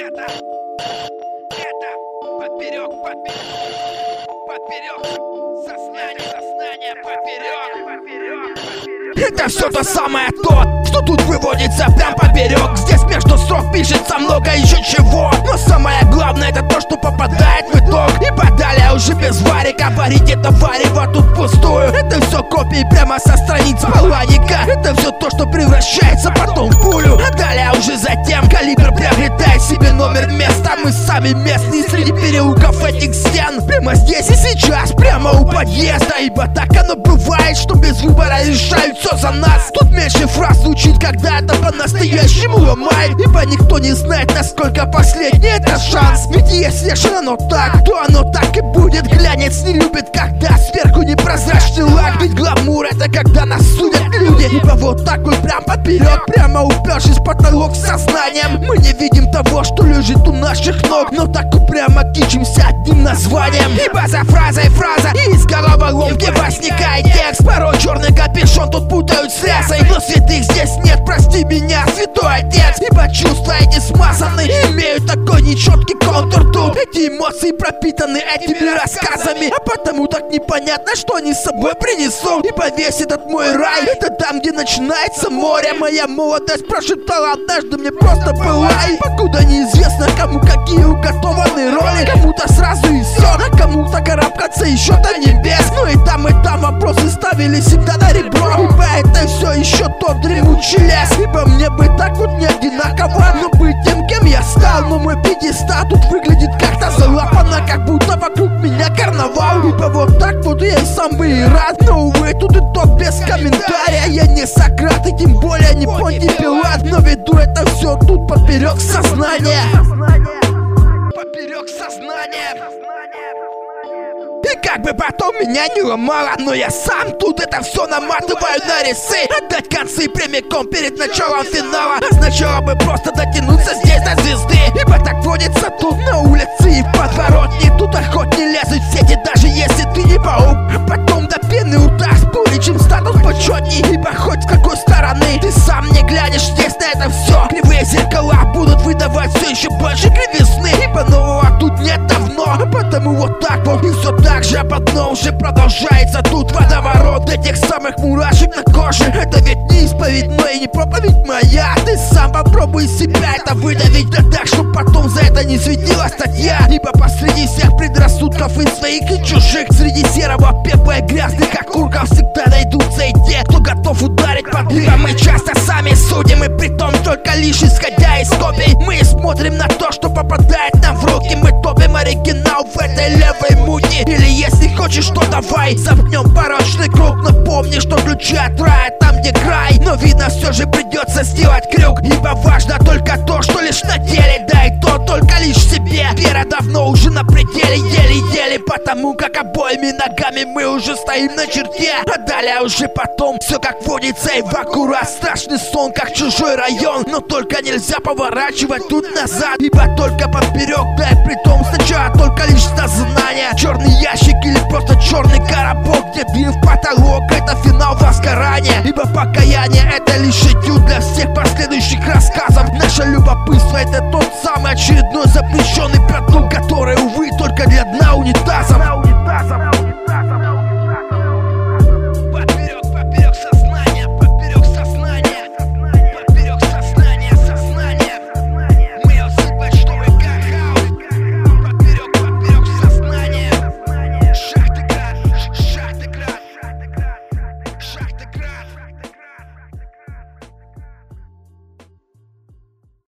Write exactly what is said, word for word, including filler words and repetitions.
Это, это, поперек, поперек, поперек, сознание, сознание, поперек, поперек, поперек. Это все то самое то, что тут выводится прям поперек. Здесь между строк пишется много еще чего, но самое главное это то, что попадает в итог. И подалее уже без варика варить это варево тут пустую. Это все копии прямо со страниц планика. Это все то, что превращается потом в пулю. А далее уже затем калибр приобретает себе номер места. Мы сами местные среди переулков этих стен. Прямо здесь и сейчас, прямо у подъезда. Ибо так оно бывает, что без выбора решают все за нас. Тут меньше фраз звучит, когда это по-настоящему ломает. Ибо никто не знает, насколько последний это шанс. Ведь если ж оно так, то оно так и будет. Глянец не любит, когда сверху непрозрачный лак. Ведь гламур это когда нас судят люди. Ибо вот так вот прям поперек, прямо упершись в потолок сознанием. Мы не видим того, что лежит у наших ног, но так упрямо кичимся одним названием. Ибо за фразой фраза, и из головоломки возникает текст. Порой черный капюшон тут путают с рясой, но святых здесь нет, прости меня, святой отец. Ибо чувства эти смазаны, имеют такой нечеткий контур тут. Эти эмоции пропитаны этими рассказами, а потому так непонятно, что они с собой принесут. Ибо весь этот мой рай, это там, где начинается море. Моя молодость прошептала однажды мне просто пылай. Покуда неизвестно, кому какие уготованы роли. Кому-то сразу и все, а кому-то карабкаться еще до небес. Ну и там, и там вопросы ставили всегда на ребро. Ибо это все еще тот дремучий лес. Ибо мне бы так вот не одинаково, но быть тем, кем я стал. Но мой пьедестал тут выглядит как-то залапано, как будто вокруг меня карнавал. Ибо вот так вот я и сам бы и рад, но увы, тут итог без комментария. Я не Сократ и тем более не Понтий Пилат, но веду это все тут поперек сознания. Поперек сознания. И как бы потом меня не ломало, но я сам тут это все наматываю на резцы. Отдать концы прямиком перед началом финала означало бы просто дотянуться здесь до звезды. Ибо так водится тут на улице и в подворотне. Тут охот не лезут в сети, даже если ты не паук. А потом до пены удар с пулей, чем статус почетней. Ибо хоть с какой стороны ты сам не глянешь здесь на это все. Кривые зеркала будут выдавать все еще больше кривизны. Ибо нового тут нет давно, а потому вот так вот и все так же об одном уже продолжается тут водоворот этих самых мурашек на коже. Это ведь не исповедь, но и не проповедь моя. Ты сам попробуй себя это выдавить, да так, чтоб потом за это не светила статья. Ибо посреди всех предрассудков и своих, и чужих, среди серого пепла и грязных окурков всегда найдутся и те, кто готов ударить под дых. Ибо мы часто сами судим, и притом только лишь исходя из копий. Мы смотрим на то, что попадает нам в руки. Мы топим оригинал в этой левой мути. Или если хочешь, то давай замкнем порочный круг. Но помни, что ключи от рая там, где край. Но видно, все же придется сделать крюк. Ибо важно только то, что лишь на деле. Да и то только лишь в себе. Вера давно уже на пределе, еле-еле. Потому как обоими ногами мы уже стоим на черте. А далее уже потом все как водится и в аккурат. Страшный сон, как чужой район. Но только нельзя поворачивать тут назад. Ибо только поперек, да и притом сначала только лишь сознание. Черный ящик или просто черный коробок, где дым в потолок, это финал возгорания. Ибо покаяние это лишь этюд для всех последующих рассказов. Наше любопытство это тот самый очередной запрещенный продукт.